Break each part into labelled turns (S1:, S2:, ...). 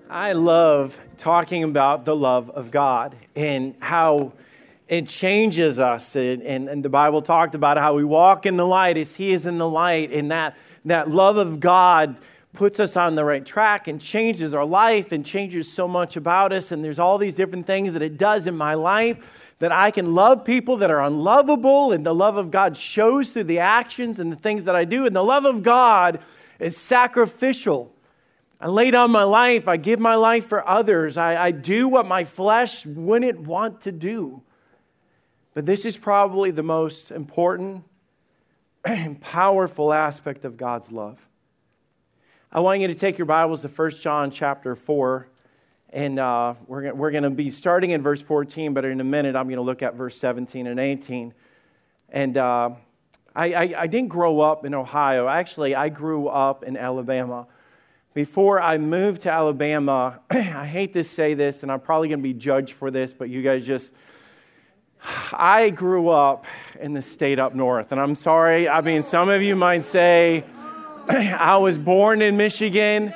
S1: I love talking about the love of God and how it changes us. And the Bible talked about how we walk in the light as He is in the light. And that love of God puts us on the right track and changes our life and changes so much about us. And there's all these different things that it does in my life that I can love people that are unlovable. And the love of God shows through the actions and the things that I do. And the love of God is sacrificial. I lay down my life. I give my life for others. I do what my flesh wouldn't want to do. But this is probably the most important and powerful aspect of God's love. I want you to take your Bibles to 1 John chapter 4. And we're going to be starting in verse 14, but in a minute I'm going to look at verse 17 and 18. And I didn't grow up in Ohio. Actually, I grew up in Alabama. Before I moved to Alabama, I hate to say this, and I'm probably going to be judged for this, but you guys I grew up in the state up north. And I'm sorry, I mean, some of you might say, I was born in Michigan.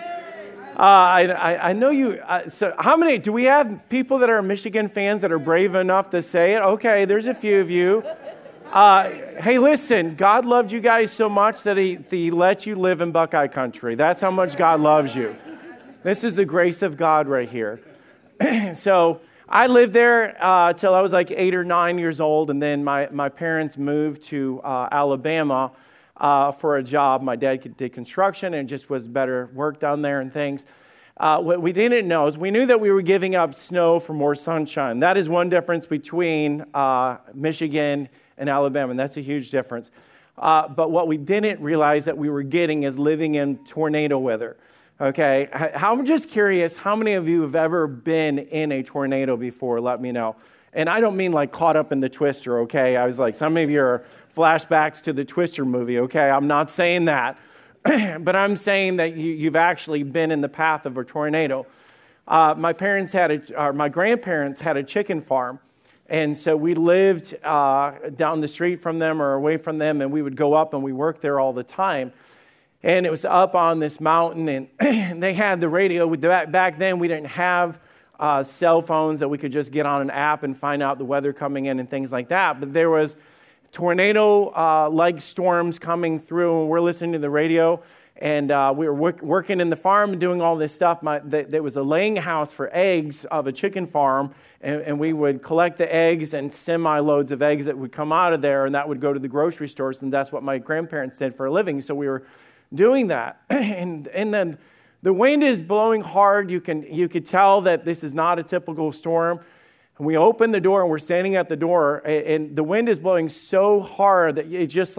S1: I know you, so how many, do we have people that are Michigan fans that are brave enough to say it? Okay, there's a few of you. Hey, listen, God loved you guys so much that he let you live in Buckeye country. That's how much God loves you. This is the grace of God right here. So I lived there till I was like 8 or 9 years old, and then my parents moved to Alabama for a job. My dad did construction, and just was better work down there and things. What we didn't know is we knew that we were giving up snow for more sunshine. That is one difference between Michigan and Alabama, and that's a huge difference. But what we didn't realize that we were getting is living in tornado weather. Okay, I'm just curious, how many of you have ever been in a tornado before? Let me know. And I don't mean like caught up in the Twister, okay? I was like, some of you are flashbacks to the Twister movie, okay? I'm not saying that. But I'm saying that you've actually been in the path of a tornado. My grandparents had a chicken farm. And so we lived down the street from them or away from them, and we would go up and we worked there all the time. And it was up on this mountain, and they had the radio. Back then, we didn't have cell phones that we could just get on an app and find out the weather coming in and things like that. But there was tornado-like storms coming through, and we're listening to the radio. And we were working in the farm and doing all this stuff. There was a laying house for eggs of a chicken farm, and we would collect the eggs and semi-loads of eggs that would come out of there, and that would go to the grocery stores, and that's what my grandparents did for a living. So we were doing that. And then the wind is blowing hard. You could tell that this is not a typical storm. And we open the door, and we're standing at the door, and the wind is blowing so hard that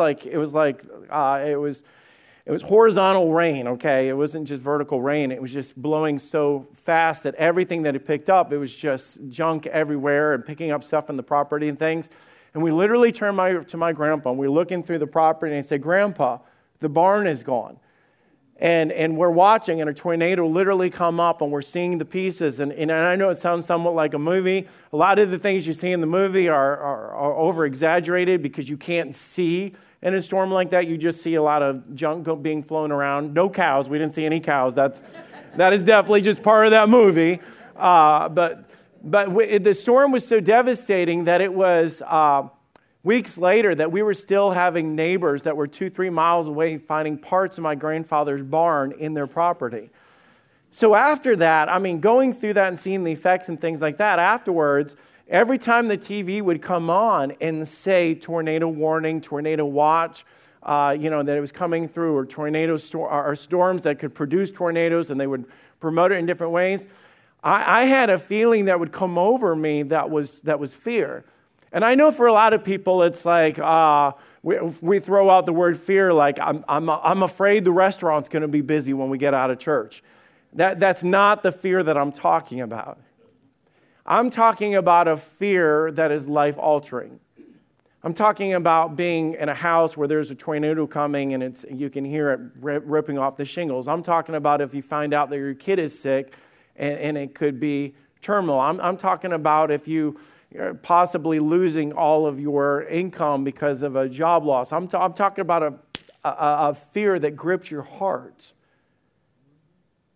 S1: it was horizontal rain, okay? It wasn't just vertical rain. It was just blowing so fast that everything that it picked up, it was just junk everywhere and picking up stuff on the property and things. And we literally turned to my grandpa, and we're looking through the property, and I said, "Grandpa, the barn is gone." And we're watching, and a tornado literally come up, and we're seeing the pieces. And I know it sounds somewhat like a movie. A lot of the things you see in the movie are over-exaggerated because you can't see in a storm like that. You just see a lot of junk being flown around. No cows. We didn't see any cows. That is definitely just part of that movie. But the storm was so devastating that it was weeks later that we were still having neighbors that were 2-3 miles away finding parts of my grandfather's barn in their property. So after that, I mean, going through that and seeing the effects and things like that, afterwards, every time the TV would come on and say tornado warning, tornado watch, that it was coming through, or storms that could produce tornadoes, and they would promote it in different ways, I had a feeling that would come over me that was fear. And I know for a lot of people, it's like we throw out the word fear, like I'm afraid the restaurant's going to be busy when we get out of church. That's not the fear that I'm talking about. I'm talking about a fear that is life-altering. I'm talking about being in a house where there's a tornado coming and you can hear it ripping off the shingles. I'm talking about if you find out that your kid is sick and it could be terminal. I'm talking about if you're possibly losing all of your income because of a job loss. I'm talking about a fear that grips your heart.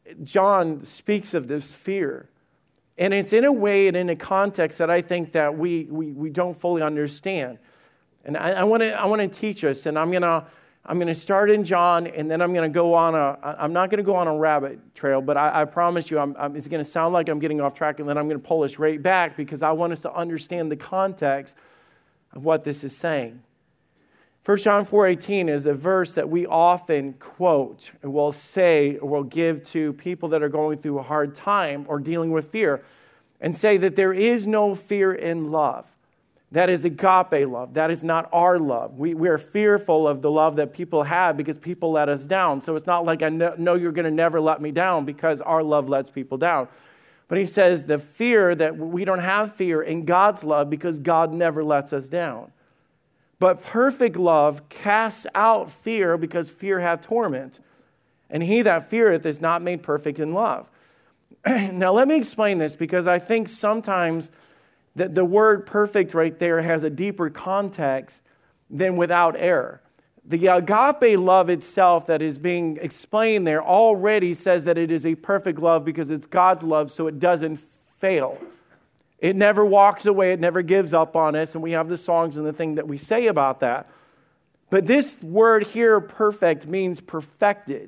S1: John speaks of this fear. And it's in a way and in a context that I think that we don't fully understand. And I want to teach us, and I'm going to start in John, and then I'm going to go on I'm not going to go on a rabbit trail, but I promise you, it's going to sound like I'm getting off track, and then I'm going to pull us right back because I want us to understand the context of what this is saying. 1 John 4:18 is a verse that we often quote and will say or will give to people that are going through a hard time or dealing with fear and say that there is no fear in love. That is agape love. That is not our love. We are fearful of the love that people have because people let us down. So it's not like I know you're going to never let me down because our love lets people down. But he says the fear that we don't have fear in God's love because God never lets us down. But perfect love casts out fear because fear hath torment. And he that feareth is not made perfect in love. Now let me explain this because I think sometimes the word perfect right there has a deeper context than without error. The agape love itself that is being explained there already says that it is a perfect love because it's God's love, so it doesn't fail. It never walks away. It never gives up on us. And we have the songs and the thing that we say about that. But this word here, perfect, means perfected.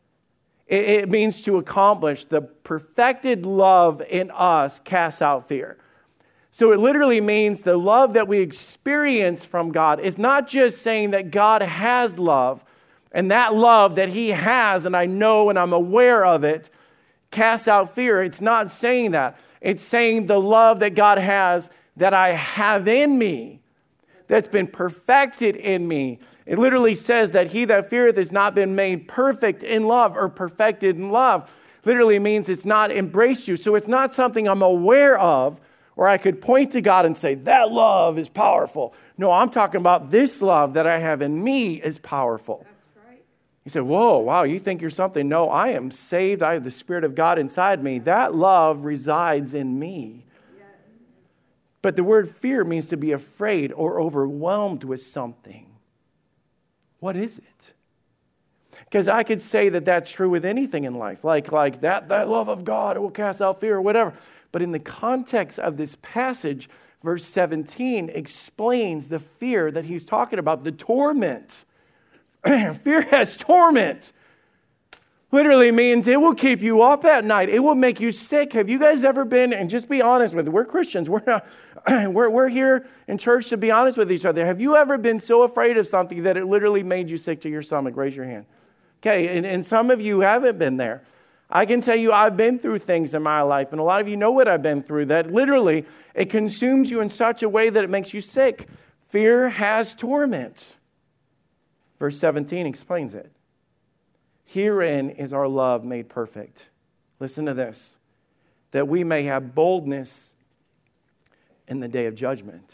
S1: It means to accomplish. The perfected love in us casts out fear. So it literally means the love that we experience from God is not just saying that God has love, and that love that he has, and I know and I'm aware of it, casts out fear. It's not saying that. It's saying the love that God has that I have in me, that's been perfected in me. It literally says that he that feareth has not been made perfect in love or perfected in love. Literally means it's not embraced you. So it's not something I'm aware of, or I could point to God and say, that love is powerful. No, I'm talking about this love that I have in me is powerful. That's right. You say, whoa, wow, you think you're something. No, I am saved. I have the Spirit of God inside me. That love resides in me. Yes. But the word fear means to be afraid or overwhelmed with something. What is it? Because I could say that that's true with anything in life. Like that love of God, it will cast out fear or whatever. But in the context of this passage, verse 17 explains the fear that he's talking about, the torment. Fear has torment. Literally means it will keep you up at night. It will make you sick. Have you guys ever been, and just be honest with it, we're Christians. We're not, we're here in church to be honest with each other. Have you ever been so afraid of something that it literally made you sick to your stomach? Raise your hand. Okay, and some of you haven't been there. I can tell you I've been through things in my life, and a lot of you know what I've been through, that literally it consumes you in such a way that it makes you sick. Fear has torment. Verse 17 explains it. Herein is our love made perfect. Listen to this. That we may have boldness in the day of judgment.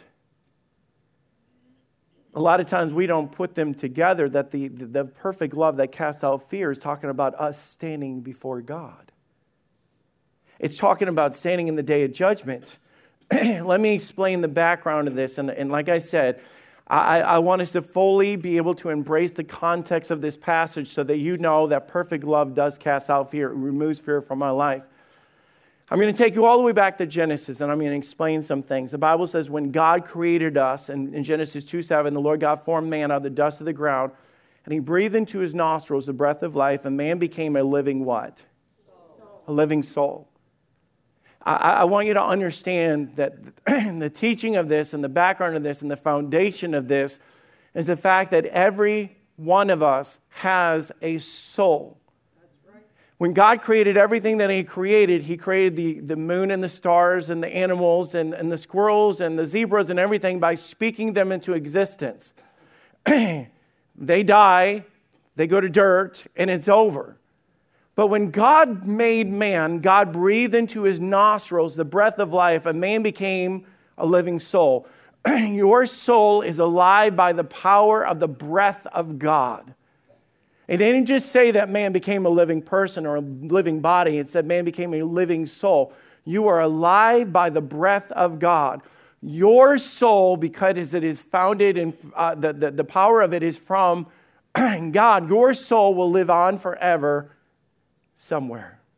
S1: A lot of times we don't put them together, that the perfect love that casts out fear is talking about us standing before God. It's talking about standing in the day of judgment. Let me explain the background of this. And like I said, I want us to fully be able to embrace the context of this passage so that you know that perfect love does cast out fear. It removes fear from my life. I'm going to take you all the way back to Genesis, and I'm going to explain some things. The Bible says when God created us, and in Genesis 2:7, the Lord God formed man out of the dust of the ground, and he breathed into his nostrils the breath of life, and man became a living what? Soul. A living soul. I want you to understand that the teaching of this and the background of this and the foundation of this is the fact that every one of us has a soul. When God created everything that he created the moon and the stars and the animals and the squirrels and the zebras and everything by speaking them into existence. They die, they go to dirt, and it's over. But when God made man, God breathed into his nostrils the breath of life, and man became a living soul. Your soul is alive by the power of the breath of God. It didn't just say that man became a living person or a living body. It said man became a living soul. You are alive by the breath of God. Your soul, because it is founded in the power of it is from God, your soul will live on forever somewhere.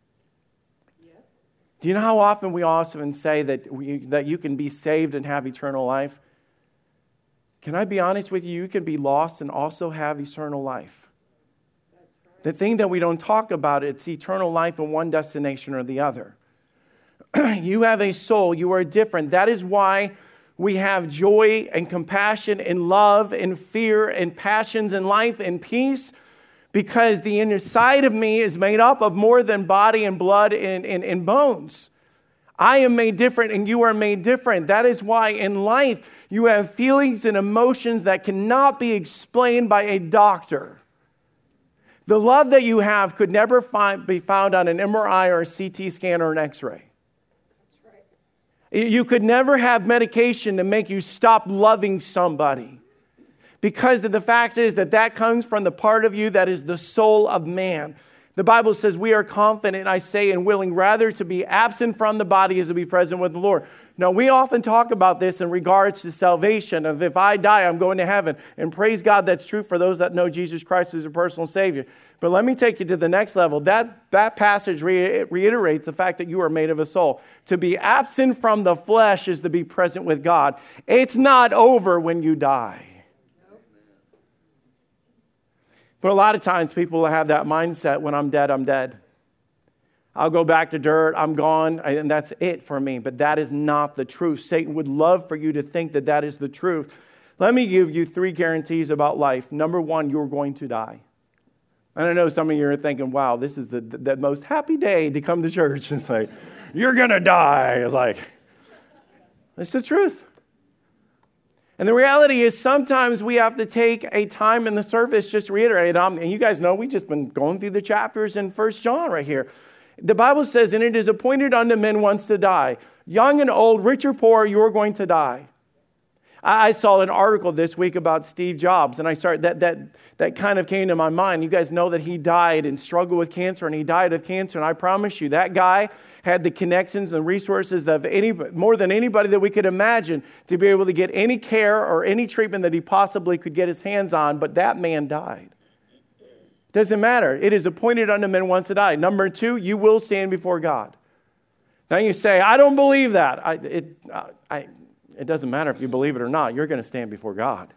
S1: Do you know how often we often say that you can be saved and have eternal life? Can I be honest with you? You can be lost and also have eternal life. The thing that we don't talk about, it's eternal life in one destination or the other. You have a soul. You are different. That is why we have joy and compassion and love and fear and passions and life and peace, because the inner side of me is made up of more than body and blood and bones. I am made different and you are made different. That is why in life you have feelings and emotions that cannot be explained by a doctor. The love that you have could never be found on an MRI or a CT scan or an X-ray. You could never have medication to make you stop loving somebody. Because the fact is that comes from the part of you that is the soul of man. The Bible says we are confident, I say, and willing rather to be absent from the body as to be present with the Lord. Now, we often talk about this in regards to salvation, of if I die, I'm going to heaven. And praise God, that's true for those that know Jesus Christ as a personal Savior. But let me take you to the next level. That passage reiterates the fact that you are made of a soul. To be absent from the flesh is to be present with God. It's not over when you die. But a lot of times people have that mindset, when I'm dead, I'm dead. I'll go back to dirt, I'm gone, and that's it for me. But that is not the truth. Satan would love for you to think that that is the truth. Let me give you 3 guarantees about life. Number 1, you're going to die. And I know some of you are thinking, wow, this is the most happy day to come to church. It's like, you're going to die. It's like, it's the truth. And the reality is sometimes we have to take a time in the service just to reiterate. And you guys know we've just been going through the chapters in 1 John right here. The Bible says, and it is appointed unto men once to die. Young and old, rich or poor, you're going to die. I saw an article this week about Steve Jobs, and I started that kind of came to my mind. You guys know that he died and struggled with cancer, and he died of cancer. And I promise you, that guy had the connections and resources of more than anybody that we could imagine to be able to get any care or any treatment that he possibly could get his hands on. But that man died. Doesn't matter. It is appointed unto men once to die. Number 2, you will stand before God. Now you say, I don't believe that. It doesn't matter if you believe it or not. You're going to stand before God.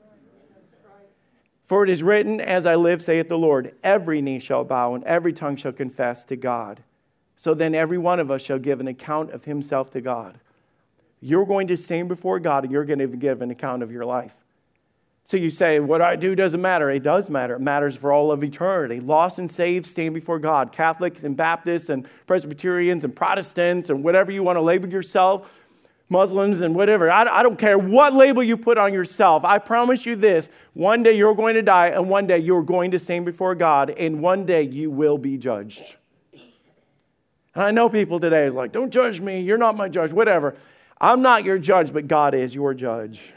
S1: For it is written, as I live, saith the Lord, every knee shall bow and every tongue shall confess to God. So then every one of us shall give an account of himself to God. You're going to stand before God and you're going to give an account of your life. So you say, what I do doesn't matter. It does matter. It matters for all of eternity. Lost and saved stand before God. Catholics and Baptists and Presbyterians and Protestants and whatever you want to label yourself, Muslims and whatever. I don't care what label you put on yourself. I promise you this. One day you're going to die, and one day you're going to stand before God, and one day you will be judged. And I know people today are like, don't judge me. You're not my judge. Whatever. I'm not your judge, but God is your judge.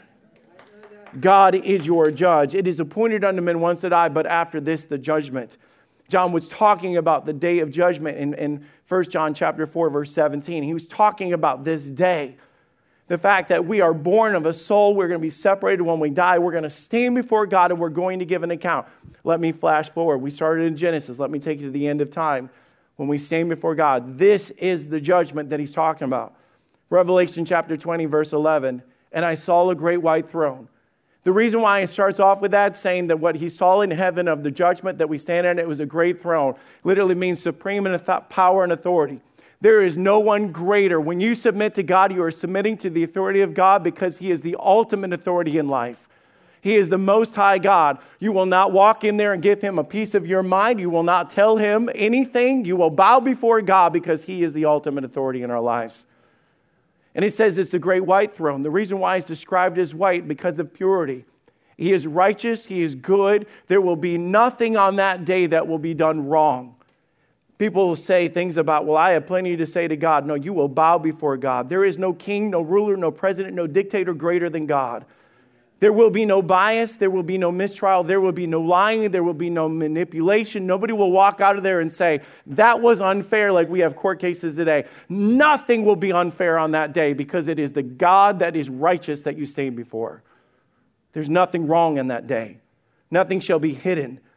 S1: God is your judge. It is appointed unto men once to die, but after this, the judgment. John was talking about the day of judgment in 1 John chapter 4, verse 17. He was talking about this day. The fact that we are born of a soul, we're going to be separated when we die. We're going to stand before God and we're going to give an account. Let me flash forward. We started in Genesis. Let me take you to the end of time. When we stand before God, this is the judgment that he's talking about. Revelation chapter 20, verse 11. And I saw a great white throne. The reason why it starts off with that, saying that what he saw in heaven of the judgment that we stand in, it was a great throne. Literally means supreme in power and authority. There is no one greater. When you submit to God, you are submitting to the authority of God because he is the ultimate authority in life. He is the Most High God. You will not walk in there and give him a piece of your mind. You will not tell him anything. You will bow before God because he is the ultimate authority in our lives. And it says it's the great white throne. The reason why it's described as white, because of purity. He is righteous. He is good. There will be nothing on that day that will be done wrong. People will say things about, well, I have plenty to say to God. No, you will bow before God. There is no king, no ruler, no president, no dictator greater than God. There will be no bias. There will be no mistrial. There will be no lying. There will be no manipulation. Nobody will walk out of there and say, that was unfair, like we have court cases today. Nothing will be unfair on that day because it is the God that is righteous that you stand before. There's nothing wrong in that day. Nothing shall be hidden.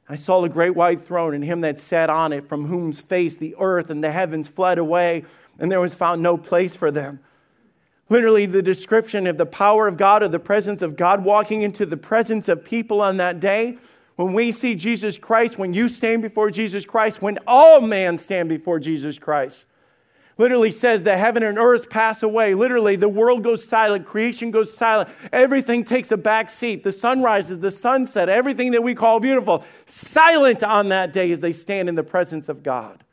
S1: I saw the great white throne and him that sat on it, from whose face the earth and the heavens fled away, and there was found no place for them. Literally, the description of the power of God, or the presence of God, walking into the presence of people on that day. When we see Jesus Christ, when you stand before Jesus Christ, when all men stand before Jesus Christ, literally says that heaven and earth pass away. Literally, the world goes silent. Creation goes silent. Everything takes a back seat. The sun rises, the sunset, everything that we call beautiful, silent on that day as they stand in the presence of God.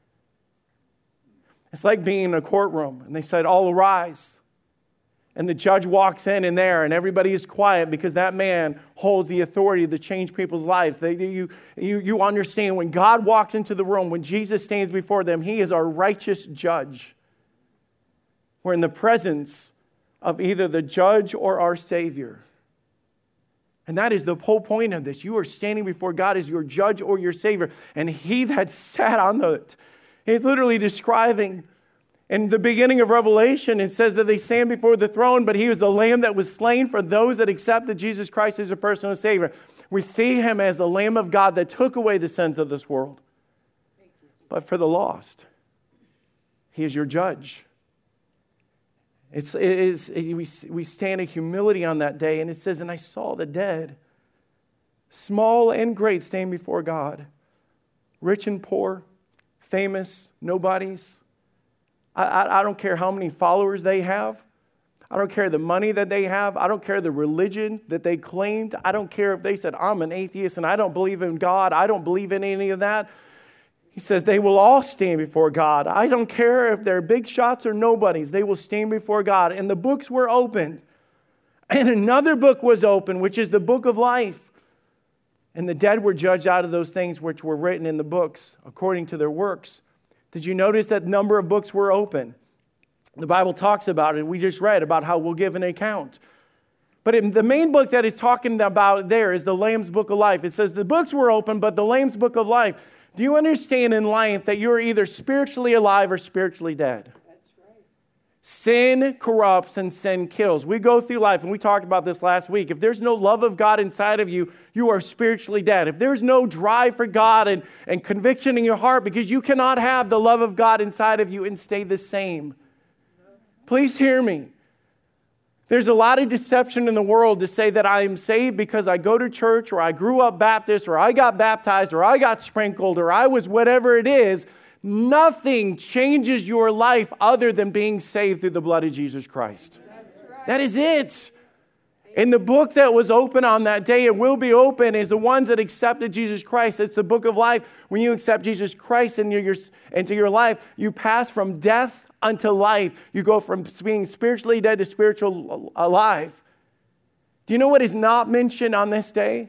S1: It's like being in a courtroom, and they said, all arise. And the judge walks in there, and everybody is quiet because that man holds the authority to change people's lives. You understand, when God walks into the room, when Jesus stands before them, he is our righteous judge. We're in the presence of either the judge or our Savior. And that is the whole point of this. You are standing before God as your judge or your Savior. And he that sat on it, it's literally describing. In the beginning of Revelation, it says that they stand before the throne, but he was the Lamb that was slain for those that accepted Jesus Christ as their personal Savior. We see him as the Lamb of God that took away the sins of this world. But for the lost, he is your judge. We stand in humility on that day, and it says, and I saw the dead, small and great, stand before God, rich and poor, famous, nobodies. I don't care how many followers they have. I don't care the money that they have. I don't care the religion that they claimed. I don't care if they said, I'm an atheist and I don't believe in God. I don't believe in any of that. He says they will all stand before God. I don't care if they're big shots or nobodies. They will stand before God. And the books were opened. And another book was opened, which is the book of life. And the dead were judged out of those things which were written in the books according to their works. Did you notice that number of books were open? The Bible talks about it. We just read about how we'll give an account. But the main book that is talking about there is the Lamb's Book of Life. It says the books were open, but the Lamb's Book of Life. Do you understand in life that you're either spiritually alive or spiritually dead? That's right. Sin corrupts and sin kills. We go through life, and we talked about this last week. If there's no love of God inside of you, you are spiritually dead. If there's no drive for God and conviction in your heart, because you cannot have the love of God inside of you and stay the same. Please hear me. There's a lot of deception in the world to say that I am saved because I go to church, or I grew up Baptist, or I got baptized, or I got sprinkled, or I was whatever it is. Nothing changes your life other than being saved through the blood of Jesus Christ. Right. That is it. And the book that was open on that day and will be open is the ones that accepted Jesus Christ. It's the book of life. When you accept Jesus Christ into your life, you pass from death unto life. You go from being spiritually dead to spiritual alive. Do you know what is not mentioned on this day?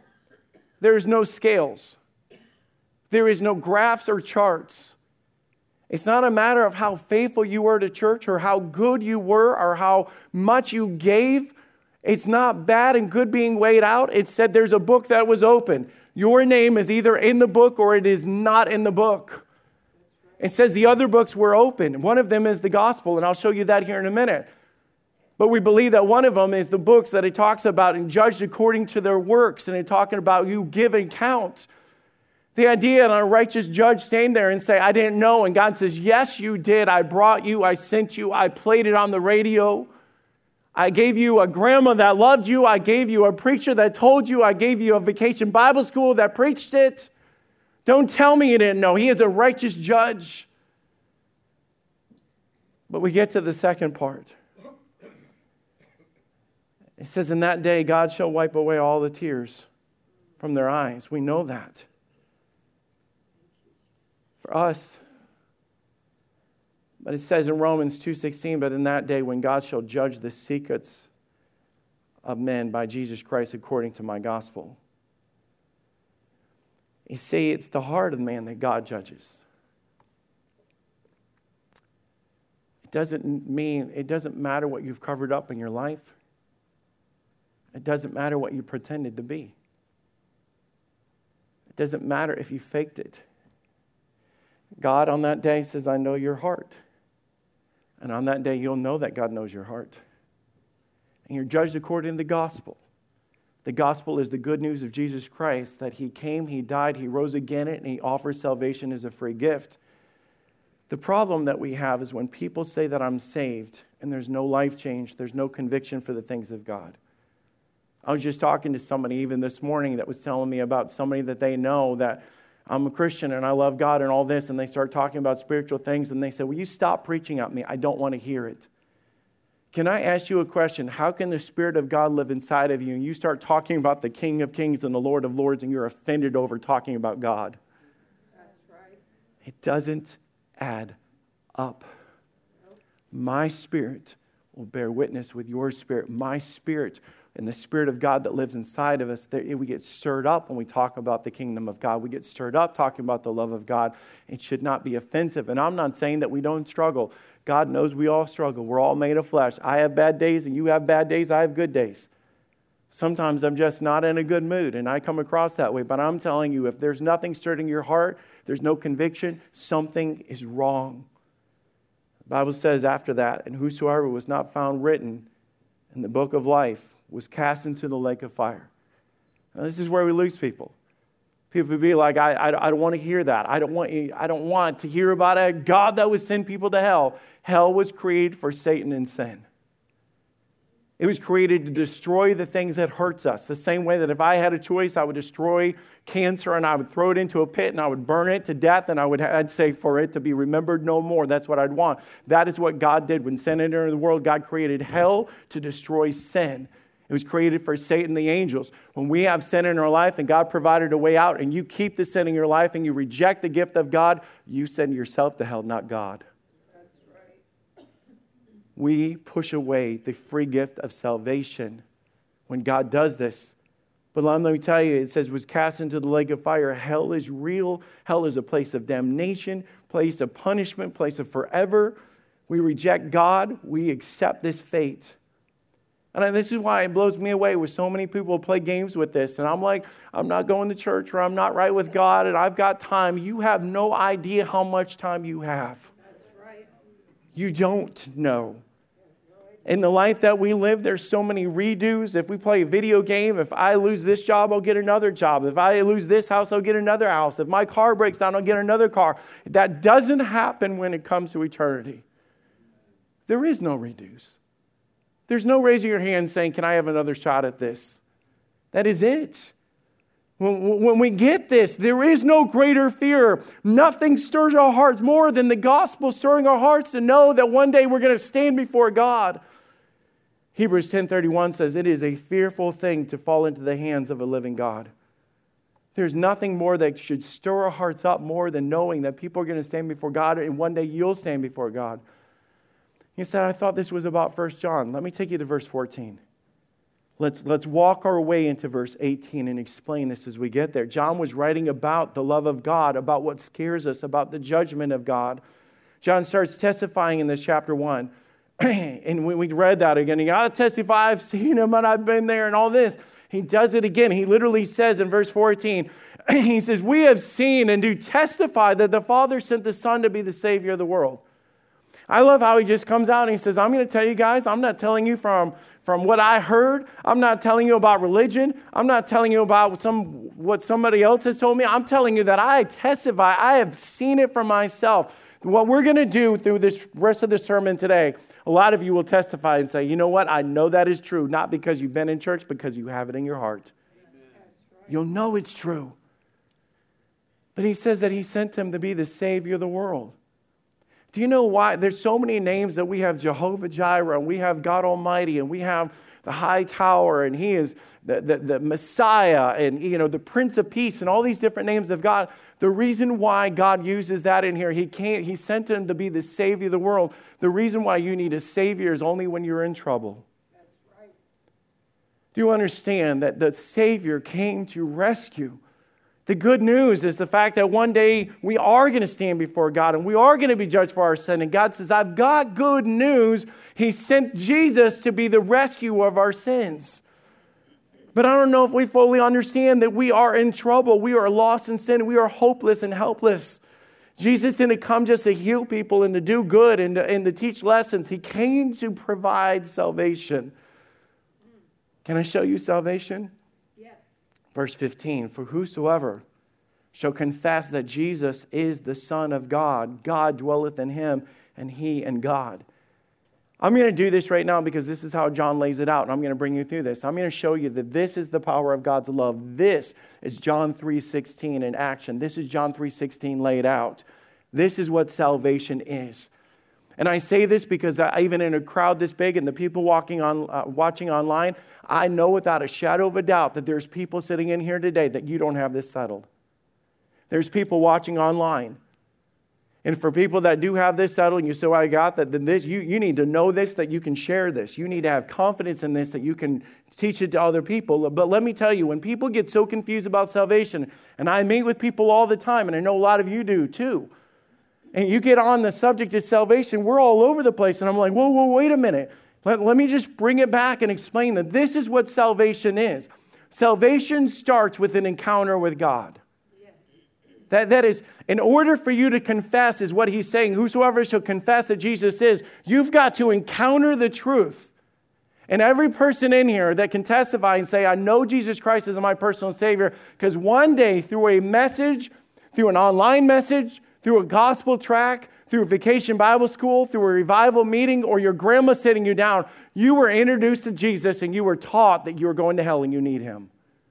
S1: There is no scales. There is no graphs or charts. It's not a matter of how faithful you were to church or how good you were or how much you gave. It's not bad and good being weighed out. It said there's a book that was open. Your name is either in the book or it is not in the book. It says the other books were open. One of them is the gospel, and I'll show you that here in a minute. But we believe that one of them is the books that it talks about and judged according to their works, and it's talking about you give account. The idea that a righteous judge stand there and say, I didn't know, and God says, yes, you did. I brought you, I sent you, I played it on the radio. I gave you a grandma that loved you. I gave you a preacher that told you. I gave you a vacation Bible school that preached it. Don't tell me you didn't know. He is a righteous judge. But we get to the second part. It says, in that day, God shall wipe away all the tears from their eyes. We know that. For us. But it says in Romans 2:16, but in that day when God shall judge the secrets of men by Jesus Christ according to my gospel. You see, it's the heart of man that God judges. It doesn't matter what you've covered up in your life. It doesn't matter what you pretended to be. It doesn't matter if you faked it. God on that day says, I know your heart. And on that day, you'll know that God knows your heart. And you're judged according to the gospel. The gospel is the good news of Jesus Christ, that he came, he died, he rose again, and he offers salvation as a free gift. The problem that we have is when people say that I'm saved and there's no life change, there's no conviction for the things of God. I was just talking to somebody even this morning that was telling me about somebody that they know that I'm a Christian and I love God and all this, and they start talking about spiritual things, and they say, will you stop preaching at me? I don't want to hear it. Can I ask you a question? How can the Spirit of God live inside of you and you start talking about the King of Kings and the Lord of Lords and you're offended over talking about God?
S2: That's right.
S1: It doesn't add up. My spirit will bear witness with your spirit. My spirit and the Spirit of God that lives inside of us, we get stirred up when we talk about the kingdom of God. We get stirred up talking about the love of God. It should not be offensive. And I'm not saying that we don't struggle. God knows we all struggle. We're all made of flesh. I have bad days and you have bad days. I have good days. Sometimes I'm just not in a good mood and I come across that way. But I'm telling you, if there's nothing stirred in your heart, there's no conviction, something is wrong. The Bible says after that, and whosoever was not found written in the book of life was cast into the lake of fire. Now, this is where we lose people. People be like, I don't want to hear that. I don't want to hear about a God that would send people to hell. Hell was created for Satan and sin. It was created to destroy the things that hurts us. The same way that if I had a choice, I would destroy cancer and I would throw it into a pit and I would burn it to death and I'd say for it to be remembered no more. That's what I'd want. That is what God did. When sin entered the world, God created hell to destroy sin. It was created for Satan, the angels. When we have sin in our life and God provided a way out and you keep the sin in your life and you reject the gift of God, you send yourself to hell, not God.
S2: That's right.
S1: We push away the free gift of salvation when God does this. But let me tell you, it says, was cast into the lake of fire. Hell is real. Hell is a place of damnation, place of punishment, place of forever. We reject God. We accept this fate. And this is why it blows me away with so many people play games with this. And I'm like, I'm not going to church or I'm not right with God and I've got time. You have no idea how much time you have.
S2: That's right.
S1: You don't know. In the life that we live, there's so many redos. If we play a video game, if I lose this job, I'll get another job. If I lose this house, I'll get another house. If my car breaks down, I'll get another car. That doesn't happen when it comes to eternity. There is no redos. There's no raising your hand saying, can I have another shot at this? That is it. When we get this, there is no greater fear. Nothing stirs our hearts more than the gospel stirring our hearts to know that one day we're going to stand before God. Hebrews 10:31 says, it is a fearful thing to fall into the hands of a living God. There's nothing more that should stir our hearts up more than knowing that people are going to stand before God and one day you'll stand before God. He said, I thought this was about 1 John. Let me take you to verse 14. Let's walk our way into verse 18 and explain this as we get there. John was writing about the love of God, about what scares us, about the judgment of God. John starts testifying in this chapter 1. And we read that again. He got to testify, I've seen him and I've been there and all this. He does it again. He literally says in verse 14, he says, we have seen and do testify that the Father sent the Son to be the Savior of the world. I love how he just comes out and he says, I'm going to tell you guys, I'm not telling you from what I heard. I'm not telling you about religion. I'm not telling you about what somebody else has told me. I'm telling you that I testify. I have seen it for myself. What we're going to do through this rest of the sermon today, a lot of you will testify and say, you know what? I know that is true, not because you've been in church, because you have it in your heart.
S2: Amen.
S1: You'll know it's true. But he says that he sent him to be the Savior of the world. Do you know why? There's so many names that we have Jehovah Jireh, and we have God Almighty, and we have the High Tower, and He is the Messiah, and the Prince of Peace, and all these different names of God. The reason why God uses that in here, He sent Him to be the Savior of the world. The reason why you need a Savior is only when you're in trouble.
S2: That's right.
S1: Do you understand that the Savior came to rescue? The good news is the fact that one day we are going to stand before God and we are going to be judged for our sin. And God says, I've got good news. He sent Jesus to be the rescue of our sins. But I don't know if we fully understand that we are in trouble. We are lost in sin. We are hopeless and helpless. Jesus didn't come just to heal people and to do good and to teach lessons. He came to provide salvation. Can I show you salvation? Verse 15, for whosoever shall confess that Jesus is the Son of God, God dwelleth in him, and he in God. I'm going to do this right now because this is how John lays it out, and I'm going to bring you through this. I'm going to show you that this is the power of God's love. This is John 3:16 in action. This is John 3:16 laid out. This is what salvation is. And I say this because even in a crowd this big and the people watching online, I know without a shadow of a doubt that there's people sitting in here today that you don't have this settled. There's people watching online. And for people that do have this settled, and you say, well, I got that, then this, you need to know this, that you can share this. You need to have confidence in this, that you can teach it to other people. But let me tell you, when people get so confused about salvation, and I meet with people all the time, and I know a lot of you do too, and you get on the subject of salvation, we're all over the place, and I'm like, whoa, wait a minute. Let me just bring it back and explain that this is what salvation is. Salvation starts with an encounter with God. That is, in order for you to confess, is what he's saying, whosoever shall confess that Jesus is, you've got to encounter the truth. And every person in here that can testify and say, I know Jesus Christ is my personal Savior, because one day through a message, through an online message, through a gospel track, through a vacation Bible school, through a revival meeting, or your grandma sitting you down, you were introduced to Jesus and you were taught that you were going to hell and you need him.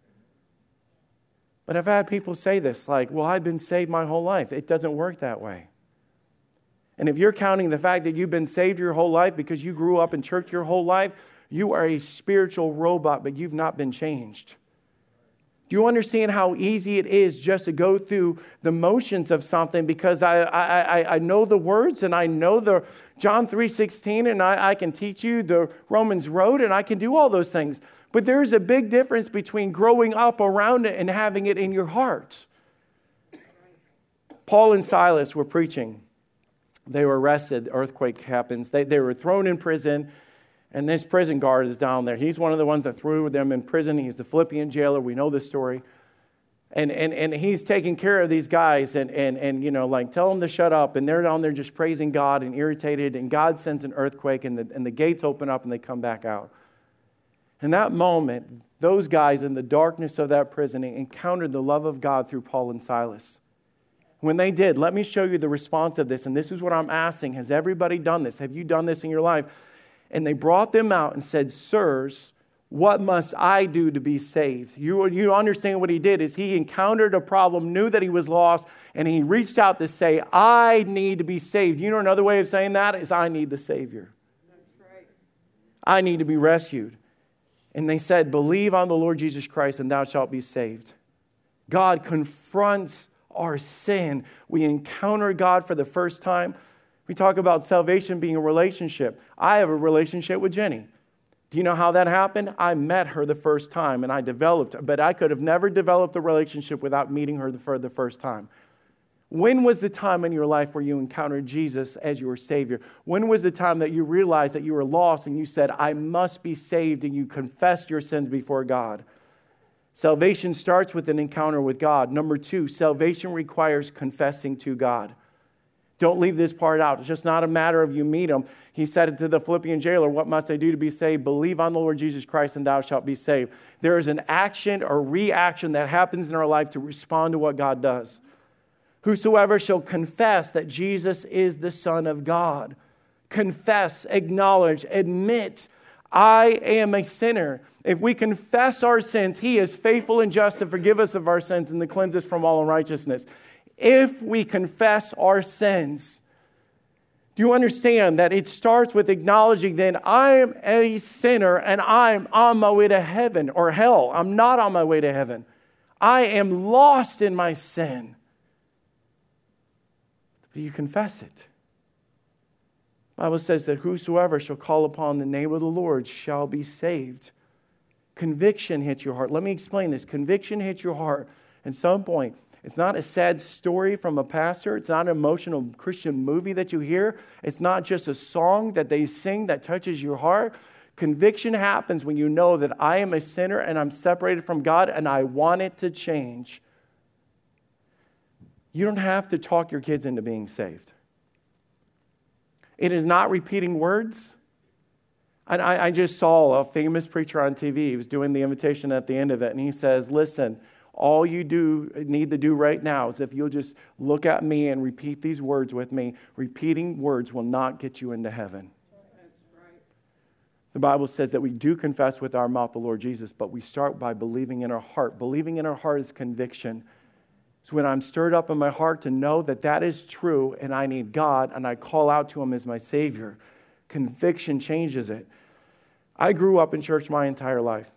S1: But I've had people say this, like, well, I've been saved my whole life. It doesn't work that way. And if you're counting the fact that you've been saved your whole life because you grew up in church your whole life, you are a spiritual robot, but you've not been changed. Do you understand how easy it is just to go through the motions of something because I know the words and I know the John 3:16 and I can teach you the Romans road and I can do all those things. But there's a big difference between growing up around it and having it in your heart. Paul and Silas were preaching. They were arrested. The earthquake happens. They were thrown in prison. And this prison guard is down there. He's one of the ones that threw them in prison. He's the Philippian jailer. We know this story. And he's taking care of these guys and you know, like, tell them to shut up. And they're down there just praising God and irritated. And God sends an earthquake and the gates open up and they come back out. In that moment, those guys in the darkness of that prison encountered the love of God through Paul and Silas. When they did, let me show you the response of this. And this is what I'm asking. Has everybody done this? Have you done this in your life? And they brought them out and said, sirs, what must I do to be saved? You understand what he did is he encountered a problem, knew that he was lost, and he reached out to say, I need to be saved. You know another way of saying that is I need the Savior.
S2: That's right.
S1: I need to be rescued. And they said, believe on the Lord Jesus Christ and thou shalt be saved. God confronts our sin. We encounter God for the first time. We talk about salvation being a relationship. I have a relationship with Jenny. Do you know how that happened? I met her the first time and I developed, but I could have never developed a relationship without meeting her for the first time. When was the time in your life where you encountered Jesus as your Savior? When was the time that you realized that you were lost and you said, I must be saved, and you confessed your sins before God? Salvation starts with an encounter with God. Number 2, salvation requires confessing to God. Don't leave this part out. It's just not a matter of you meet him. He said it to the Philippian jailer, what must I do to be saved? Believe on the Lord Jesus Christ and thou shalt be saved. There is an action or reaction that happens in our life to respond to what God does. Whosoever shall confess that Jesus is the Son of God. Confess, acknowledge, admit, I am a sinner. If we confess our sins, he is faithful and just to forgive us of our sins and to cleanse us from all unrighteousness. If we confess our sins, do you understand that it starts with acknowledging then I am a sinner and I'm on my way to heaven or hell. I'm not on my way to heaven. I am lost in my sin. But you confess it. The Bible says that whosoever shall call upon the name of the Lord shall be saved. Conviction hits your heart. Let me explain this. Conviction hits your heart at some point. It's not a sad story from a pastor. It's not an emotional Christian movie that you hear. It's not just a song that they sing that touches your heart. Conviction happens when you know that I am a sinner and I'm separated from God and I want it to change. You don't have to talk your kids into being saved. It is not repeating words. And I just saw a famous preacher on TV. He was doing the invitation at the end of it. And he says, listen, all you need to do right now is if you'll just look at me and repeat these words with me, repeating words will not get you into heaven.
S2: That's right.
S1: The Bible says that we do confess with our mouth the Lord Jesus, but we start by believing in our heart. Believing in our heart is conviction. It's when I'm stirred up in my heart to know that that is true and I need God and I call out to Him as my Savior. Conviction changes it. I grew up in church my entire life.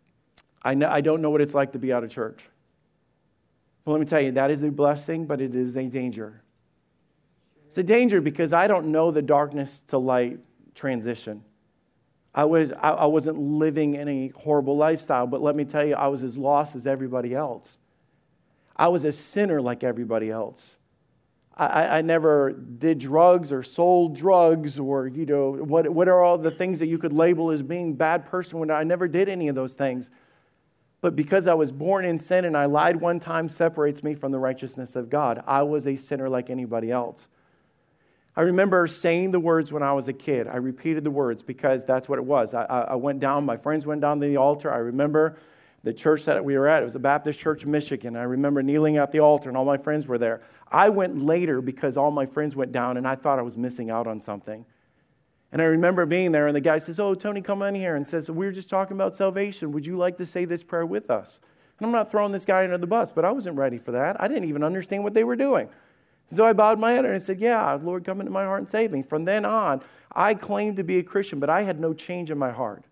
S1: I don't know what it's like to be out of church. But let me tell you, that is a blessing, but it is a danger. It's a danger because I don't know the darkness to light transition. I wasn't living in a horrible lifestyle, but let me tell you, I was as lost as everybody else. I was a sinner like everybody else. I never did drugs or sold drugs or, what are all the things that you could label as being a bad person when I never did any of those things. But because I was born in sin and I lied one time separates me from the righteousness of God. I was a sinner like anybody else. I remember saying the words when I was a kid. I repeated the words because that's what it was. I went down, my friends went down to the altar. I remember the church that we were at. It was a Baptist church in Michigan. I remember kneeling at the altar and all my friends were there. I went later because all my friends went down and I thought I was missing out on something. And I remember being there and the guy says, "Oh, Tony, come in here," and says, "We were just talking about salvation. Would you like to say this prayer with us?" And I'm not throwing this guy under the bus, but I wasn't ready for that. I didn't even understand what they were doing. So I bowed my head and I said, "Yeah, Lord, come into my heart and save me." From then on, I claimed to be a Christian, but I had no change in my heart.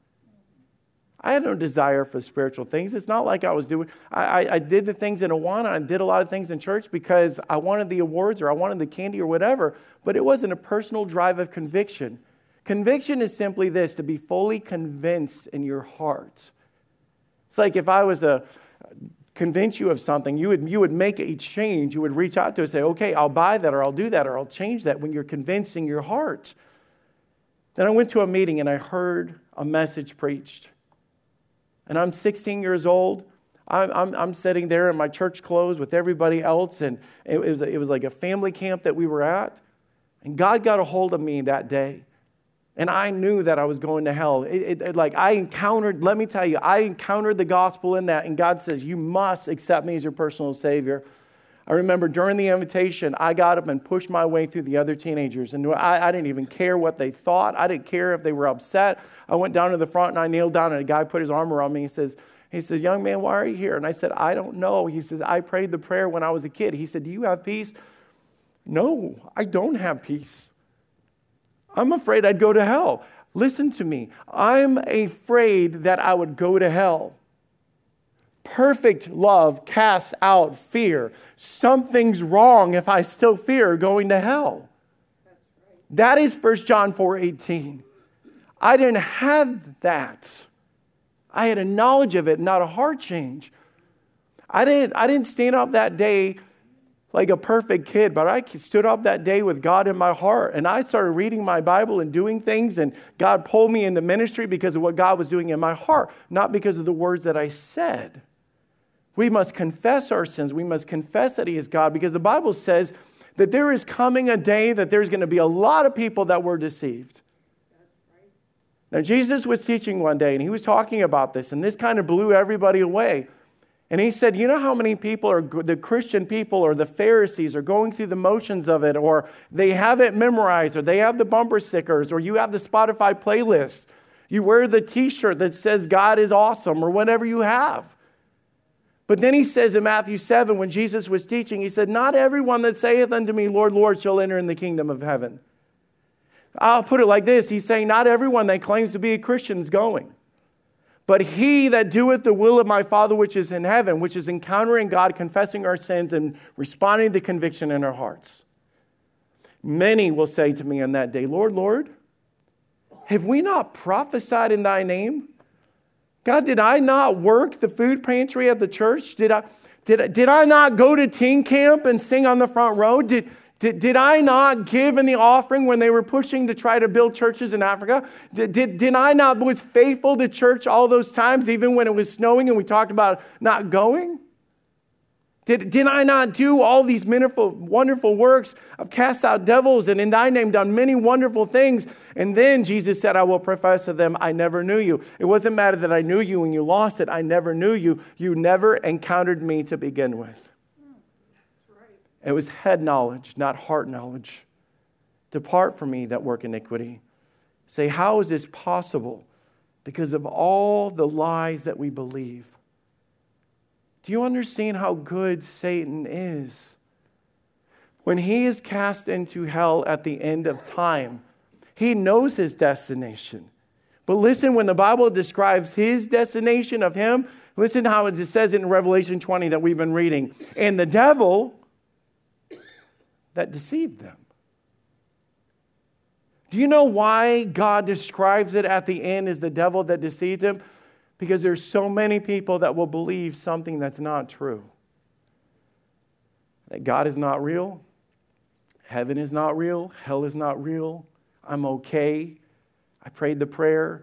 S1: I had no desire for spiritual things. It's not like I was doing, I did the things in Awana. I did a lot of things in church because I wanted the awards or I wanted the candy or whatever, but it wasn't a personal drive of conviction. Conviction is simply this, to be fully convinced in your heart. It's like if I was to convince you of something, you would make a change. You would reach out to it and say, "Okay, I'll buy that or I'll do that or I'll change that," when you're convinced in your heart. Then I went to a meeting and I heard a message preached. And I'm 16 years old. I'm sitting there in my church clothes with everybody else, and it was like a family camp that we were at. And God got a hold of me that day, and I knew that I was going to hell. I encountered the gospel in that, and God says, "You must accept me as your personal Savior." I remember during the invitation, I got up and pushed my way through the other teenagers. And I didn't even care what they thought. I didn't care if they were upset. I went down to the front and I kneeled down and a guy put his arm around me. He says, "Young man, why are you here?" And I said, "I don't know." He says, "I prayed the prayer when I was a kid." He said, "Do you have peace?" "No, I don't have peace. I'm afraid I'd go to hell." Listen to me. I'm afraid that I would go to hell. Perfect love casts out fear. Something's wrong if I still fear going to hell. That is 1 John 4:18. I didn't have that. I had a knowledge of it, not a heart change. I didn't stand up that day like a perfect kid, but I stood up that day with God in my heart, and I started reading my Bible and doing things, and God pulled me into ministry because of what God was doing in my heart, not because of the words that I said. We must confess our sins. We must confess that He is God, because the Bible says that there is coming a day that there's going to be a lot of people that were deceived. Now, Jesus was teaching one day, and He was talking about this, and this kind of blew everybody away. And He said, you know how many people are the Christian people or the Pharisees are going through the motions of it, or they have it memorized, or they have the bumper stickers, or you have the Spotify playlist. You wear the t-shirt that says God is awesome, or whatever you have. But then He says in Matthew 7, when Jesus was teaching, He said, "Not everyone that saith unto me, Lord, Lord, shall enter in the kingdom of heaven." I'll put it like this. He's saying not everyone that claims to be a Christian is going. But he that doeth the will of my Father which is in heaven, which is encountering God, confessing our sins, and responding to conviction in our hearts. Many will say to me on that day, "Lord, Lord, have we not prophesied in thy name? God, did I not work the food pantry at the church? Did I not go to teen camp and sing on the front row? Did I not give in the offering when they were pushing to try to build churches in Africa? Did I not was faithful to church all those times, even when it was snowing and we talked about not going? Did I not do all these wonderful works? I've cast out devils and in thy name done many wonderful things. And then Jesus said, I will profess to them, I never knew you. It wasn't matter that I knew you and you lost it. I never knew you. You never encountered me to begin with. It was head knowledge, not heart knowledge. Depart from me that work iniquity. Say, how is this possible? Because of all the lies that we believe. Do you understand how good Satan is? When he is cast into hell at the end of time, he knows his destination. But listen, when the Bible describes his destination of him, listen how it says it in Revelation 20 that we've been reading. And the devil that deceived them. Do you know why God describes it at the end as the devil that deceived him? Because there's so many people that will believe something that's not true. That God is not real. Heaven is not real. Hell is not real. I'm okay. I prayed the prayer.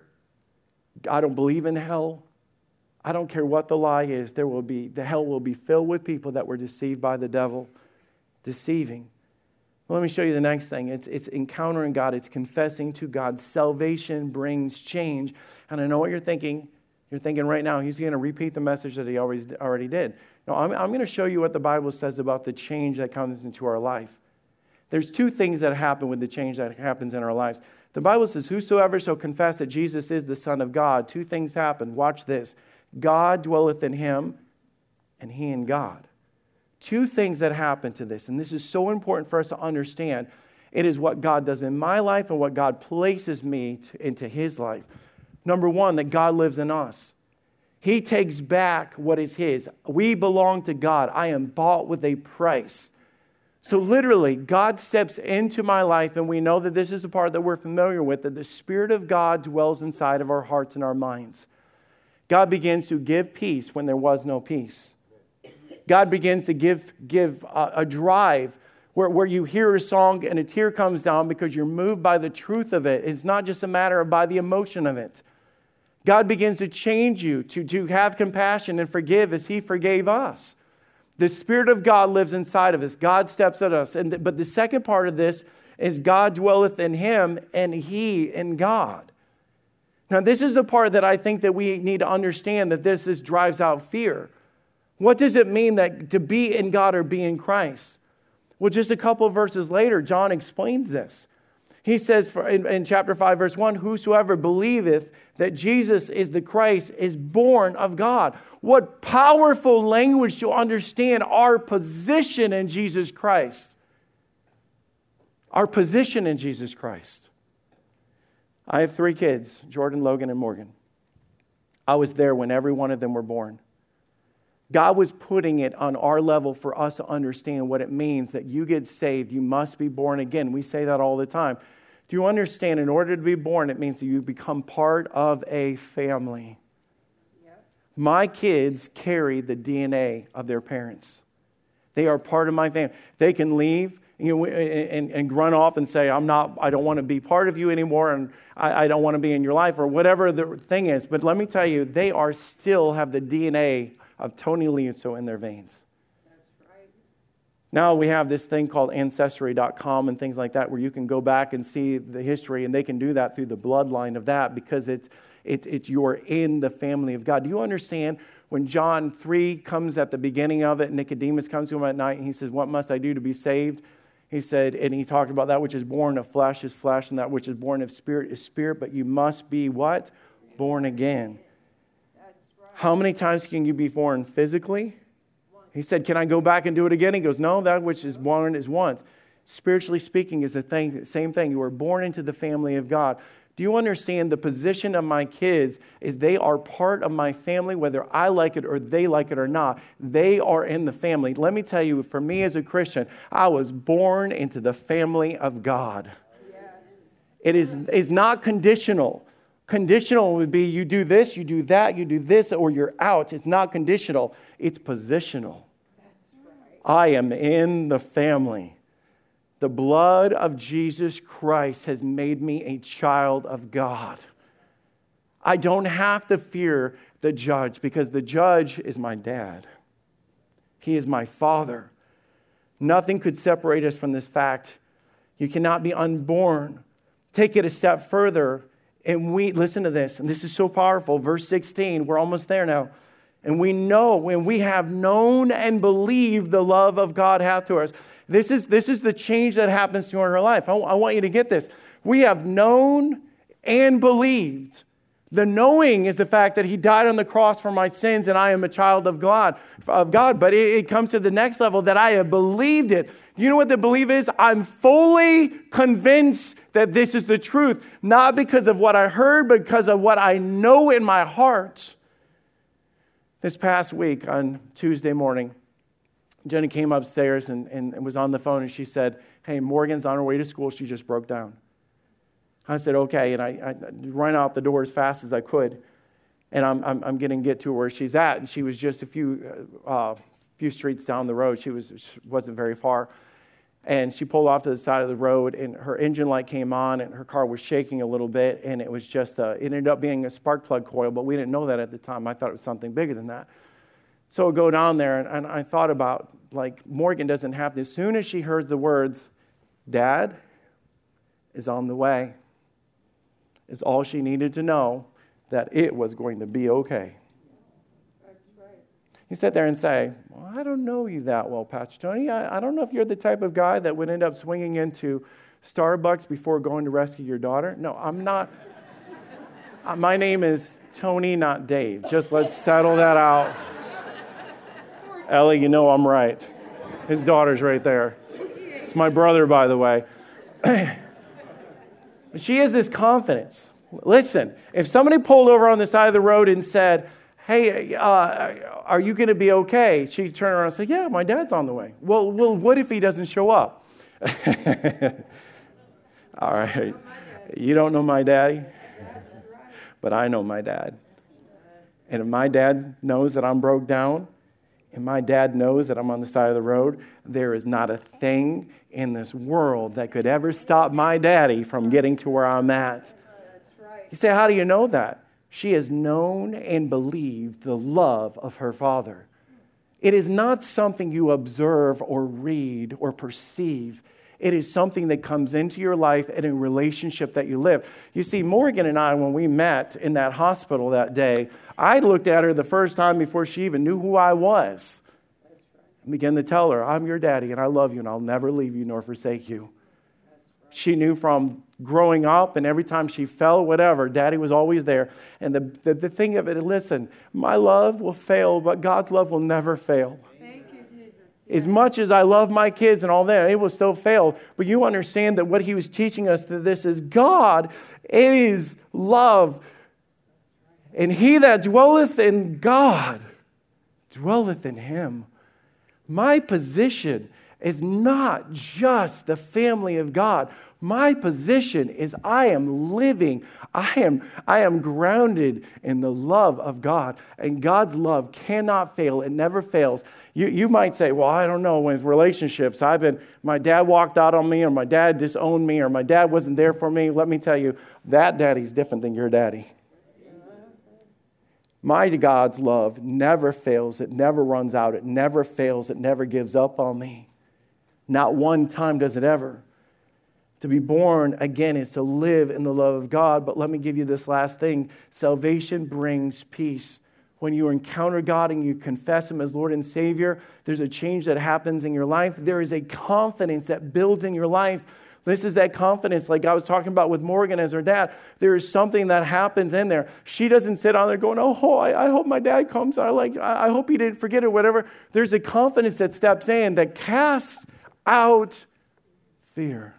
S1: I don't believe in hell. I don't care what the lie is. The hell will be filled with people that were deceived by the devil. Deceiving. Well, let me show you the next thing. It's encountering God. It's confessing to God. Salvation brings change. And I know what you're thinking. You're thinking right now, he's going to repeat the message that he already did. No, I'm going to show you what the Bible says about the change that comes into our life. There's two things that happen with the change that happens in our lives. The Bible says, whosoever shall confess that Jesus is the Son of God, two things happen. Watch this. God dwelleth in him, and he in God. Two things that happen to this, and this is so important for us to understand. It is what God does in my life and what God places me into his life. Number one, that God lives in us. He takes back what is his. We belong to God. I am bought with a price. So literally, God steps into my life, and we know that this is a part that we're familiar with, that the Spirit of God dwells inside of our hearts and our minds. God begins to give peace when there was no peace. God begins to give a drive where you hear a song and a tear comes down because you're moved by the truth of it. It's not just a matter of by the emotion of it. God begins to change you to have compassion and forgive as he forgave us. The Spirit of God lives inside of us. God steps at us. But the second part of this is God dwelleth in him and he in God. Now, this is the part that I think that we need to understand, that this drives out fear. What does it mean that to be in God or be in Christ? Well, just a couple of verses later, John explains this. He says in chapter 5, verse 1, whosoever believeth that Jesus is the Christ is born of God. What powerful language to understand our position in Jesus Christ. Our position in Jesus Christ. I have 3 kids, Jordan, Logan, and Morgan. I was there when every one of them were born. God was putting it on our level for us to understand what it means that you get saved, you must be born again. We say that all the time. Do you understand, in order to be born, it means that you become part of a family. Yep. My kids carry the DNA of their parents. They are part of my family. They can leave and run off and say, I don't want to be part of you anymore, and I don't want to be in your life, or whatever the thing is. But let me tell you, they still have the DNA of Tony Liuzzo in their veins. Now we have this thing called Ancestry.com and things like that where you can go back and see the history, and they can do that through the bloodline of that because it's you're in the family of God. Do you understand when John 3 comes at the beginning of it, Nicodemus comes to him at night and he says, what must I do to be saved? He said, and he talked about that which is born of flesh is flesh and that which is born of spirit is spirit, but you must be what? Born again. That's right. How many times can you be born physically? He said, can I go back and do it again? He goes, no, that which is born is once. Spiritually speaking is the same thing. You were born into the family of God. Do you understand the position of my kids is they are part of my family, whether I like it or they like it or not. They are in the family. Let me tell you, for me as a Christian, I was born into the family of God. Yes. It is not conditional. Conditional would be you do this, you do that, you do this, or you're out. It's not conditional. It's positional. I am in the family. The blood of Jesus Christ has made me a child of God. I don't have to fear the judge because the judge is my dad. He is my Father. Nothing could separate us from this fact. You cannot be unborn. Take it a step further, and listen to this, and this is so powerful. Verse 16, we're almost there now. And we know, when we have known and believed the love of God hath to us. This is the change that happens to our life. I want you to get this. We have known and believed. The knowing is the fact that He died on the cross for my sins and I am a child of God. But it comes to the next level that I have believed it. You know what the belief is? I'm fully convinced that this is the truth. Not because of what I heard, but because of what I know in my heart. This past week on Tuesday morning, Jenny came upstairs and was on the phone, and she said, hey, Morgan's on her way to school. She just broke down. I said, okay, and I ran out the door as fast as I could, and I'm going to get to where she's at, and she was just a few streets down the road. She wasn't very far, and she pulled off to the side of the road, and her engine light came on, and her car was shaking a little bit, and it was just, it ended up being a spark plug coil, but we didn't know that at the time. I thought it was something bigger than that. So I go down there, and I thought about, like, Morgan doesn't have this. As soon as she heard the words, Dad is on the way, is all she needed to know that it was going to be okay.
S2: That's right.
S1: You sit there and say, well, I don't know you that well, Pastor Tony. I don't know if you're the type of guy that would end up swinging into Starbucks before going to rescue your daughter. No, I'm not. My name is Tony, not Dave. Just let's settle that out. Ellie, you know I'm right. His daughter's right there. It's my brother, by the way. She has this confidence. Listen, if somebody pulled over on the side of the road and said, hey, are you going to be okay? She'd turn around and say, yeah, my dad's on the way. Well, what if he doesn't show up? All right. You don't know my daddy? But I know my dad. And if my dad knows that I'm broke down, and my dad knows that I'm on the side of the road, there is not a thing in this world that could ever stop my daddy from getting to where I'm at.
S2: That's right.
S1: You say, how do you know that? She has known and believed the love of her Father. It is not something you observe or read or perceive. It is something that comes into your life and a relationship that you live. You see, Morgan and I, when we met in that hospital that day, I looked at her the first time before she even knew who I was. I began to tell her, I'm your daddy and I love you and I'll never leave you nor forsake you. She knew from growing up and every time she fell, whatever, daddy was always there. And the thing of it, listen, my love will fail, but God's love will never fail.
S2: Thank you, Jesus.
S1: As much as I love my kids and all that, it will still fail. But you understand that what he was teaching us that this is God is love. And he that dwelleth in God dwelleth in him. My position is not just the family of God. My position is I am living. I am grounded in the love of God. And God's love cannot fail. It never fails. You might say, well, I don't know, with relationships, my dad walked out on me, or my dad disowned me, or my dad wasn't there for me. Let me tell you, that daddy's different than your daddy. My God's love never fails. It never runs out. It never fails. It never gives up on me. Not one time does it ever. To be born again is to live in the love of God. But let me give you this last thing. Salvation brings peace. When you encounter God and you confess him as Lord and Savior, there's a change that happens in your life. There is a confidence that builds in your life. This is that confidence like I was talking about with Morgan as her dad. There is something that happens in there. She doesn't sit on there going, oh, I hope my dad comes. I hope he didn't forget or whatever. There's a confidence that steps in that casts out fear.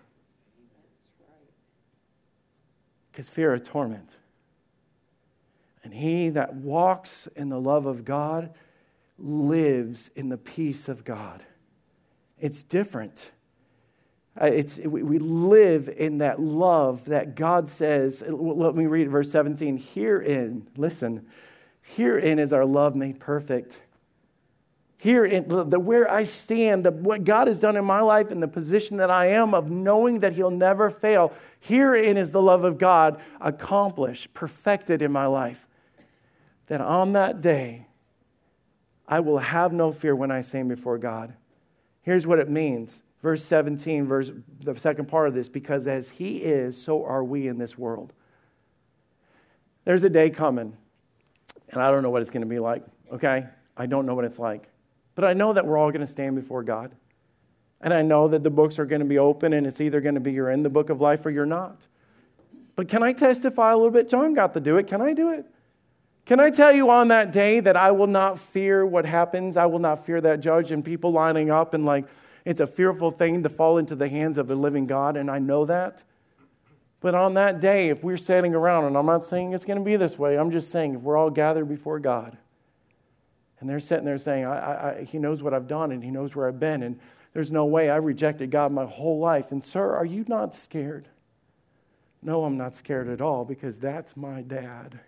S1: Because fear is torment. And he that walks in the love of God lives in the peace of God. It's different. We live in that love that God says. Let me read verse 17. Herein is our love made perfect. Herein, where I stand, what God has done in my life and the position that I am of knowing that he'll never fail. Herein is the love of God accomplished, perfected in my life. That on that day, I will have no fear when I stand before God. Here's what it means. Verse 17, the second part of this, because as he is, so are we in this world. There's a day coming, and I don't know what it's going to be like, okay? I don't know what it's like. But I know that we're all going to stand before God. And I know that the books are going to be open, and it's either going to be you're in the book of life or you're not. But can I testify a little bit? John got to do it. Can I do it? Can I tell you on that day that I will not fear what happens? I will not fear that judge and people lining up and like, it's a fearful thing to fall into the hands of the living God, and I know that. But on that day, if we're standing around, and I'm not saying it's going to be this way, I'm just saying if we're all gathered before God, and they're sitting there saying, he knows what I've done, and he knows where I've been, and there's no way I rejected God my whole life. And sir, are you not scared? No, I'm not scared at all, because that's my dad.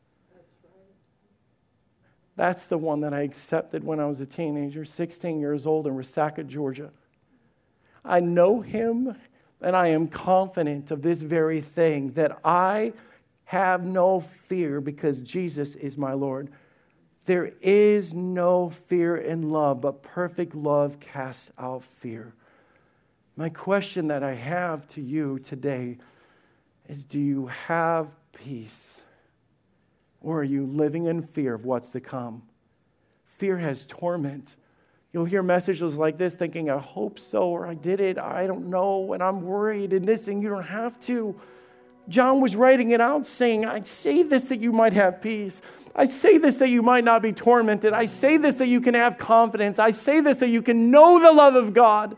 S1: That's the one that I accepted when I was a teenager, 16 years old in Resaca, Georgia. I know him, and I am confident of this very thing, that I have no fear because Jesus is my Lord. There is no fear in love, but perfect love casts out fear. My question that I have to you today is, do you have peace? Or are you living in fear of what's to come? Fear has torment. You'll hear messages like this thinking, I hope so, or I did it, I don't know, and I'm worried, and this, and you don't have to. John was writing it out saying, I say this that you might have peace. I say this that you might not be tormented. I say this that you can have confidence. I say this that you can know the love of God.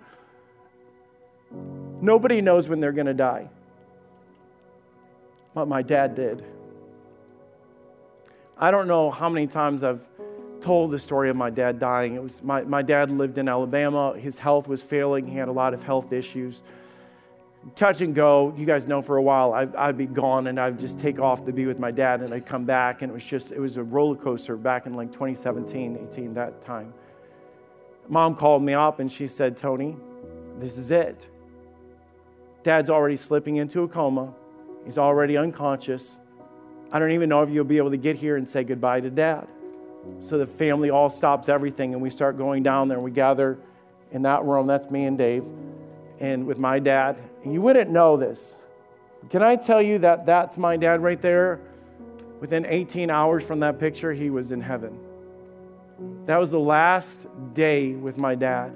S1: Nobody knows when they're going to die. But my dad did. I don't know how many times I've told the story of my dad dying. It was my dad lived in Alabama. His health was failing. He had a lot of health issues. Touch and go. You guys know for a while I'd be gone and I'd just take off to be with my dad, and I'd come back, and it was a roller coaster back in like 2017, 18, that time. Mom called me up and she said, Tony, this is it. Dad's already slipping into a coma. He's already unconscious. I don't even know if you'll be able to get here and say goodbye to Dad. So the family all stops everything, and we start going down there, and we gather in that room. That's me and Dave, and with my dad. And you wouldn't know this. Can I tell you that that's my dad right there? Within 18 hours from that picture, he was in heaven. That was the last day with my dad.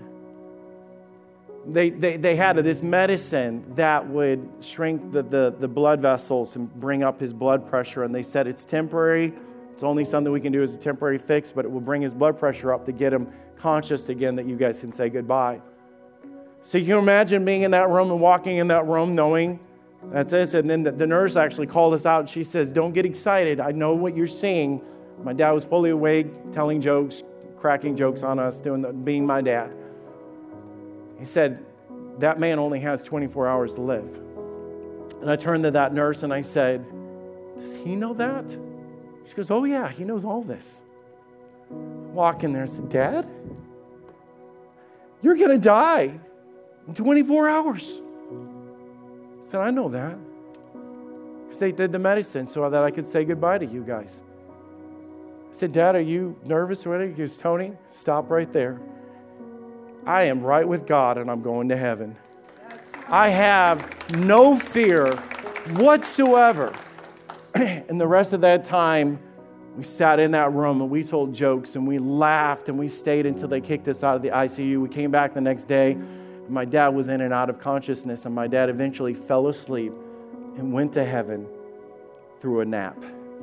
S1: They had this medicine that would shrink the blood vessels and bring up his blood pressure. And they said it's temporary. It's only something we can do as a temporary fix, but it will bring his blood pressure up to get him conscious again, that you guys can say goodbye. So you can imagine being in that room and walking in that room knowing that's this. And then the nurse actually called us out, and she says, don't get excited. I know what you're seeing. My dad was fully awake, telling jokes, cracking jokes on us, being my dad. He said, that man only has 24 hours to live. And I turned to that nurse and I said, does he know that? She goes, oh yeah, he knows all this. Walk in there and said, Dad, you're going to die in 24 hours. I said, I know that. Because they did the medicine so that I could say goodbye to you guys. I said, Dad, are you nervous or whatever? He goes, Tony, stop right there. I am right with God and I'm going to heaven. I have no fear whatsoever. And the rest of that time, we sat in that room and we told jokes and we laughed and we stayed until they kicked us out of the ICU. We came back the next day. And my dad was in and out of consciousness, and my dad eventually fell asleep and went to heaven through a nap.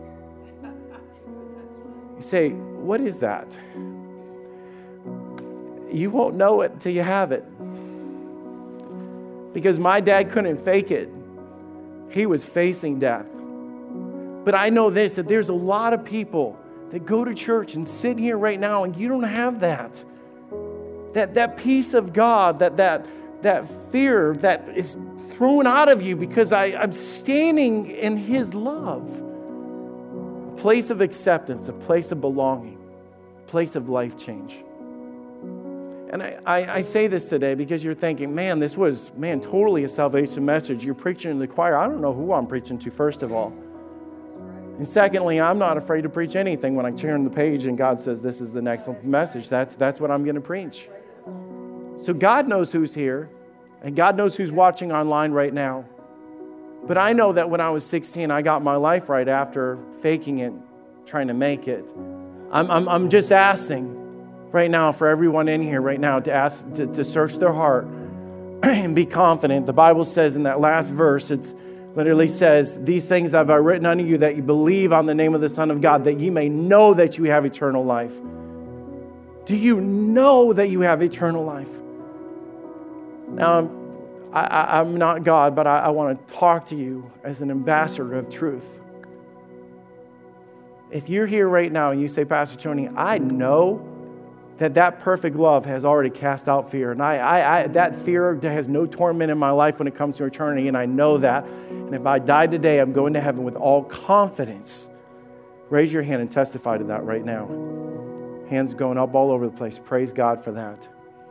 S1: You say, what is that? You won't know it until you have it. Because my dad couldn't fake it. He was facing death. But I know this, that there's a lot of people that go to church and sit here right now, and you don't have that. That peace of God, that fear that is thrown out of you because I'm standing in His love. A place of acceptance, a place of belonging, a place of life change. And I say this today because you're thinking, man, this was, totally a salvation message. You're preaching to the choir. I don't know who I'm preaching to, first of all. And secondly, I'm not afraid to preach anything when I turn the page and God says this is the next message. That's what I'm going to preach. So God knows who's here, and God knows who's watching online right now. But I know that when I was 16, I got my life right after faking it, trying to make it. I'm just asking right now for everyone in here right now to ask to search their heart and be confident. The Bible says in that last verse, it's literally says, "These things have I written unto you, that you believe on the name of the Son of God, that you may know that you have eternal life." Do you know that you have eternal life? Now, I'm not God, but I want to talk to you as an ambassador of truth. If you're here right now and you say, "Pastor Tony, I know that perfect love has already cast out fear. And I that fear has no torment in my life when it comes to eternity, and I know that. And if I die today, I'm going to heaven with all confidence." Raise your hand and testify to that right now. Hands going up all over the place. Praise God for that.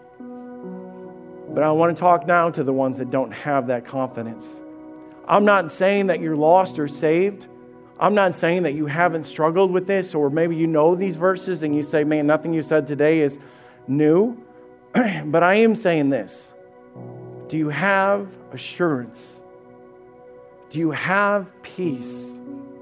S1: But I want to talk now to the ones that don't have that confidence. I'm not saying that you're lost or saved. I'm not saying that you haven't struggled with this, or maybe you know these verses and you say, "Man, nothing you said today is new." But I am saying this. Do you have assurance? Do you have peace?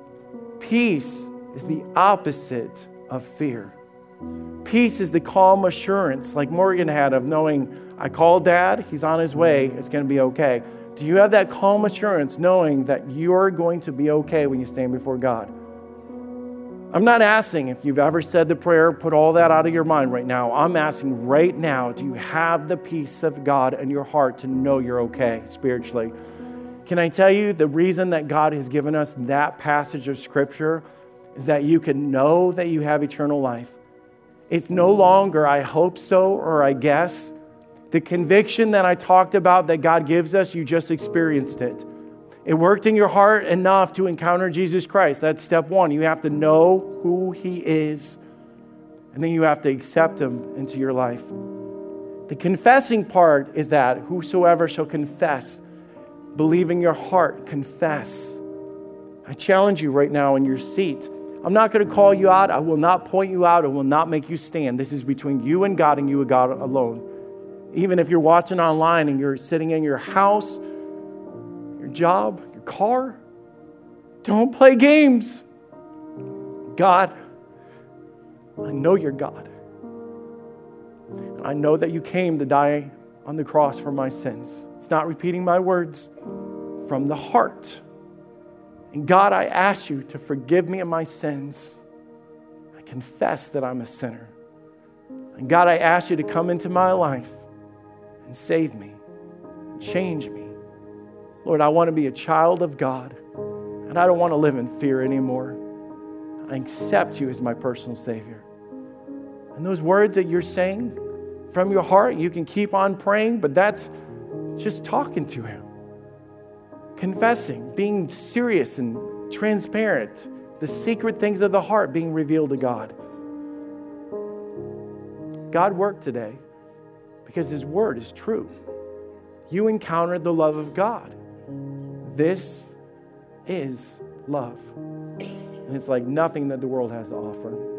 S1: Peace is the opposite of fear. Peace is the calm assurance, like Morgan had, of knowing, I called Dad, he's on his way, it's going to be okay. Do you have that calm assurance knowing that you're going to be okay when you stand before God? I'm not asking if you've ever said the prayer, put all that out of your mind right now. I'm asking right now, do you have the peace of God in your heart to know you're okay spiritually? Can I tell you the reason that God has given us that passage of Scripture is that you can know that you have eternal life. It's no longer, I hope so, or I guess. The conviction that I talked about that God gives us, you just experienced it. It worked in your heart enough to encounter Jesus Christ. That's step one. You have to know who He is, and then you have to accept Him into your life. The confessing part is that whosoever shall confess, believe in your heart, confess. I challenge you right now in your seat. I'm not going to call you out. I will not point you out. I will not make you stand. This is between you and God and you and God alone. Even if you're watching online and you're sitting in your house, your job, your car, don't play games. God, I know you're God. And I know that you came to die on the cross for my sins. It's not repeating my words, from the heart. And God, I ask you to forgive me of my sins. I confess that I'm a sinner. And God, I ask you to come into my life and save me, change me. Lord, I want to be a child of God, and I don't want to live in fear anymore. I accept you as my personal Savior. And those words that you're saying from your heart, you can keep on praying, but that's just talking to Him. Confessing, being serious and transparent, the secret things of the heart being revealed to God. God worked today because His word is true. You encountered the love of God. This is love. And it's like nothing that the world has to offer.